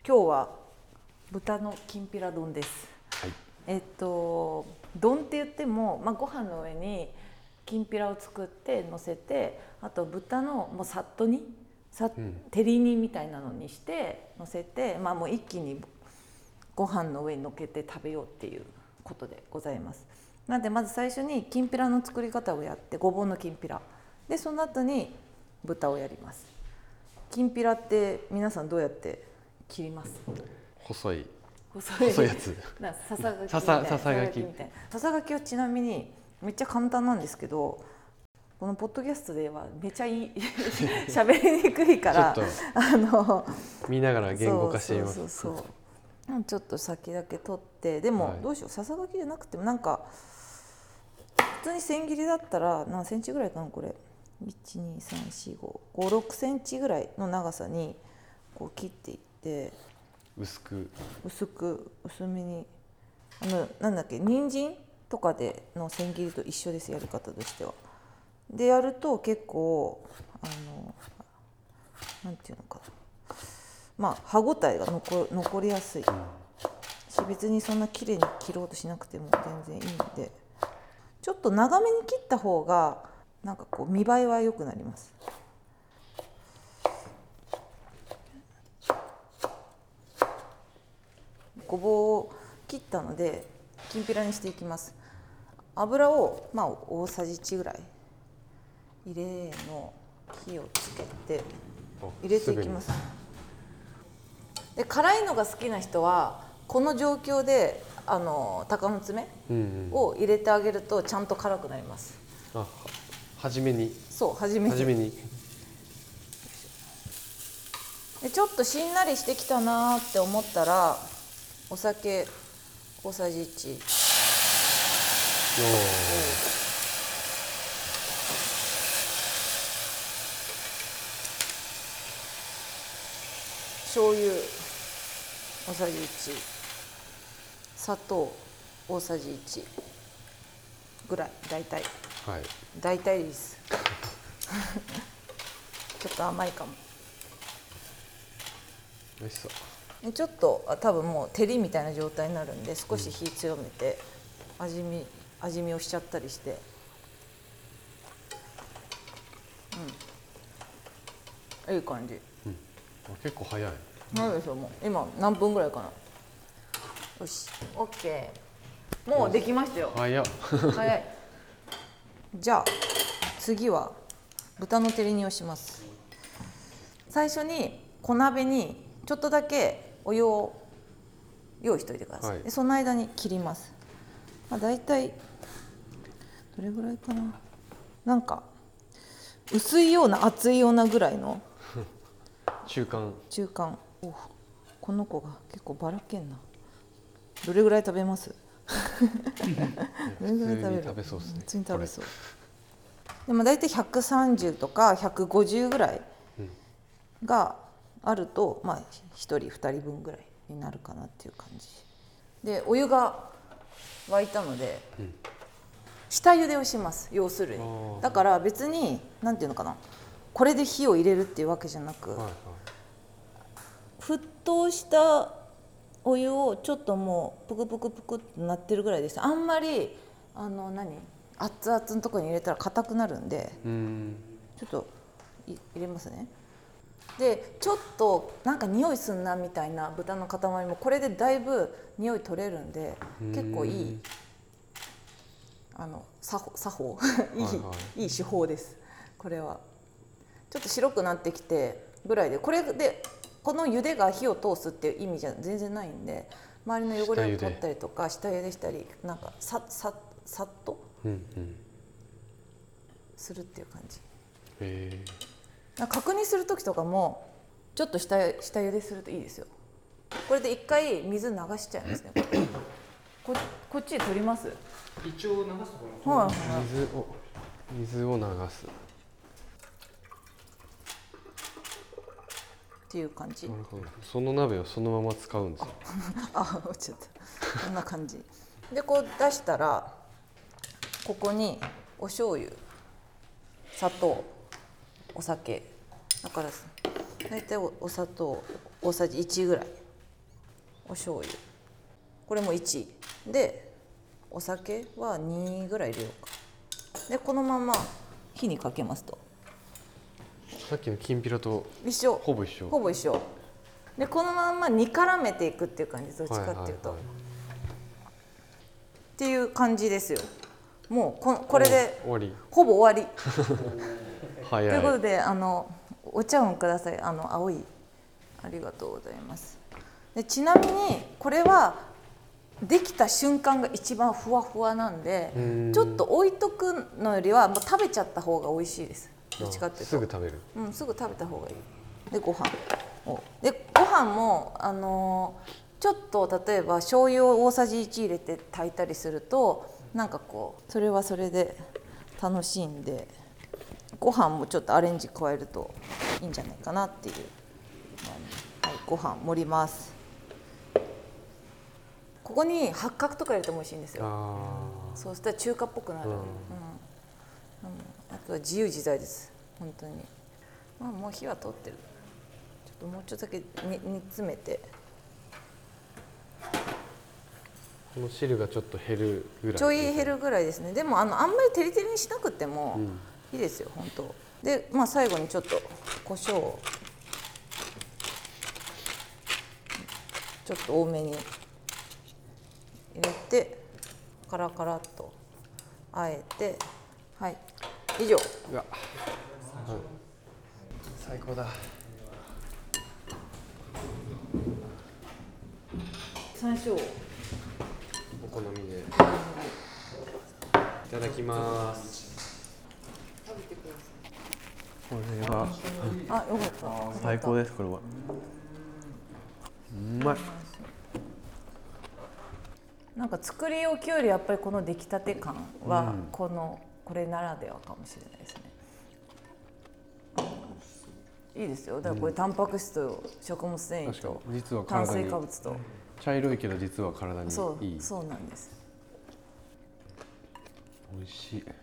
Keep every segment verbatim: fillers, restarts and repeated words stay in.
今日は豚のきんぴら丼です。 はい、 えっと丼って言っても、まあ、ご飯の上にきんぴらを作って乗せて、あと豚のもうさっと煮さ、うん、照り煮みたいなのにして乗せて、まあ、もう一気にご飯の上にのっけて食べようっていうことでございます。なのでまず最初にきんぴらの作り方をやって、ごぼうのきんぴらで、その後に豚をやります。きんぴらって皆さんどうやって切ります？ 細い細い、 細いやつなささがきみたいな、 ささささがきみたいな。ささがきはちなみにめっちゃ簡単なんですけど、このポッドキャストではめちゃいい喋りにくいからちょっとあの見ながら言語化してみます。 そうそうそうそう、ちょっと先だけ取って、でもどうしよう、ささがきじゃなくてもなんか普通に千切りだったら何センチぐらいかな、これいちにさんよんごごろくセンチぐらいの長さにこう切っていって、 薄く薄く薄めに、あのなんだっけ、人参とかでの千切りと一緒です、やり方としては。でやると結構あのなんていうのかな、まあ歯ごたえが 残, 残りやすいし、別にそんな綺麗に切ろうとしなくても全然いいので、ちょっと長めに切った方がなんかこう見栄えは良くなります。ごぼうを切ったのできんぴらにしていきます。油をまあ大さじいちぐらい入れの火をつけて入れていきます。で辛いのが好きな人はこの状況であの鷹の爪を入れてあげるとちゃんと辛くなります。 うんうん、あ、初めにそう初めに初めにでちょっとしんなりしてきたなって思ったらお酒大さじいち、醤油大さじいち、砂糖大さじいちぐらい、大体、 はい、 大体ですちょっと甘いかも。 美味しそう。 ちょっと多分もう照りみたいな状態になるんで、少し火強めて味見味見をしちゃったりして、うん、いい感じ、 うん、結構早い。 なんでしょう、もう今何分ぐらいかな。よし OK、 もうできましたよ。 早っ早い。じゃあ次は豚の照り煮をします。最初に小鍋にちょっとだけお湯を用意しておいてください、はい、でその間に切ります。まあ、だいたいどれぐらいかな、なんか薄いような厚いようなぐらいの中間中間。お、この子が結構ばらけんな。どれぐらい食べます？どれぐらい食べる？ 普通に食べそうですね。 普通に食べそう。でもだいたいひゃくさんじゅうとかひゃくごじゅうぐらいがあると、まあひとりふたりぶんぐらいになるかなっていう感じで、お湯が沸いたので、うん、下茹でをします。要するにだから別になんていうのかな、これで火を入れるっていうわけじゃなく、はいはい、沸騰したお湯をちょっともうプクプクプクってなってるぐらいです。あんまりあの何熱々のところに入れたら硬くなるんで、うん、ちょっと入れますね。でちょっとなんか匂いすんなみたいな豚の塊もこれでだいぶ匂い取れるんで、結構いいあの作法、作法いい、はいはい、いい手法です。これはちょっと白くなってきてぐらいで、これでこの茹でが火を通すっていう意味じゃ全然ないんで、周りの汚れを取ったりとか下茹でしたり、なんかさささっとするっていう感じ。へー、確認する時とかもちょっと下下茹でするといいですよ。これで一回水流しちゃいますね。こ, こっちで取ります。 一応流すところ、 はい、水を水を流すっていう感じ。 なるほど。その鍋をそのまま使うんですよ。 あ、落ちちゃった。こんな感じで、こう出したらここにお醤油、砂糖、お酒だからだいたい お, お砂糖大さじいちぐらい醤油これもいちで、お酒はにぐらい入れようか。でこのまま火にかけますと、 さっきのきんぴらと一緒、 ほぼ一緒。 ほぼ一緒で、このまま煮絡めていくっていう感じ、どっちかっていうと、 はいはいはい、 っていう感じですよ。もう こ, これで終わり。 ほぼ終わり早い。 ということで、あのお茶碗ください。あの青い、ありがとうございます。でちなみにこれはできた瞬間が一番ふわふわなんで、ちょっと置いとくのよりはもう食べちゃった方が美味しいです。どっちかっていうとすぐ食べる。 うん、すぐ食べた方がいい。でご飯をでご飯もあのー、ちょっと例えば醤油を大さじいち入れて炊いたりするとなんかこうそれはそれで楽しいんで、ご飯もちょっとアレンジ加えるといいんじゃないかなっていう。はい、ご飯盛ります。ここに八角とか入れても美味しいんですよ。 あそうしたら中華っぽくなる、うんうん、あとは自由自在です本当に。まあ、もう火は通ってる。ちょっともうちょっとだけ煮煮詰めて、 この汁がちょっと減るぐらい。 ちょい減るぐらいですね。でもあのあんまりテリテリにしなくてもいいですよ、うん、本当で。まあ、最後にちょっと胡椒をちょっと多めに入れてカラカラっとあえて、はい、以上。 うわ、うん、最高だ。 山椒お好みでいただきます。 食べてください。 これはあ、よかった。 最高です。これはうまい。 なんか作り置きよりやっぱりこの出来たて感はこの、これならではかもしれないですね。いいですよ。だからこれタンパク質と食物繊維と実は炭体に水化物と茶色いけど実は体にいい。 そう、そうなんです。 美味しい。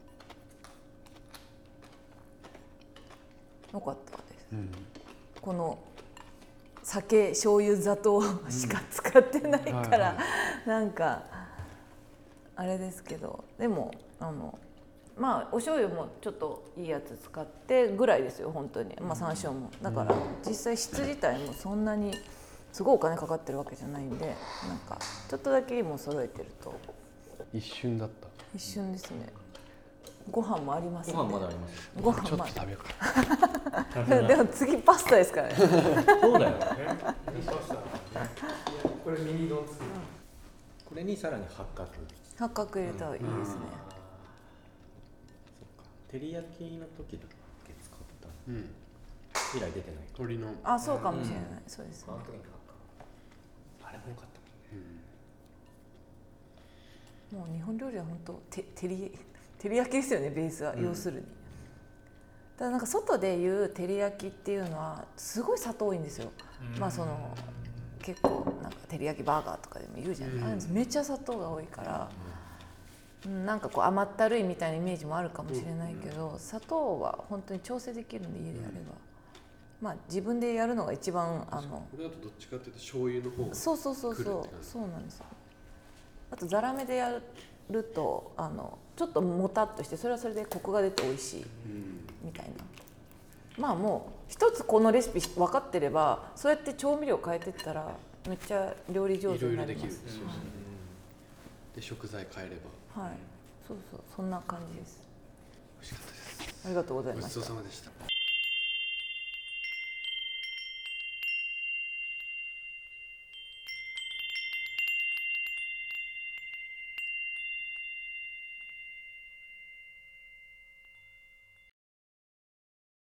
よかったです。 うん、 この酒、醤油、砂糖しか使ってないから、うんはいはい、なんかあれですけど、でもあのまあお醤油もちょっといいやつ使ってぐらいですよ本当に。まあ山椒もだから実際質自体もそんなにすごいお金かかってるわけじゃないんで、なんかちょっとだけも揃えてると一瞬だった。 一瞬ですね。ご飯もありますね。 ご飯まだあります。 ご飯ちょっと食べようか。 でも次パスタですからね。 そうだよ。 これミニ丼作る。 これにさらに八角。 八角入れたらいいですね。 そっか。照り焼きの時だけ使った。うん。以来出てない。 鶏の。 あ、そうかもしれない。そうですね。 あれも良かったもんね。もう日本料理は本当て照り照り焼きですよね、ベースは、要するに。ただなんか外でいう照り焼きっていうのはすごい砂糖多いんですよ。まあその結構なんか照り焼きバーガーとかでも言うじゃない、あれめっちゃ砂糖が多いから、うん、なんかこう甘ったるいみたいなイメージもあるかもしれないけど、砂糖は本当に調整できるんで家でやれば、まあ自分でやるのが一番あの。 これだとどっちかっていうと醤油の方が。 そうそうそうそうそうなんですよ。あとザラメでやるとあのちょっともたっとしてそれはそれでコクが出て美味しいみたいな。まあもう一つこのレシピ分かってればそうやって調味料変えてったらめっちゃ料理上手になります。いろいろできる。そうそう。 で食材変えれば。 はい。そうそうそんな感じです。 美味しかったです。 ありがとうございました。 ごちそうさまでした。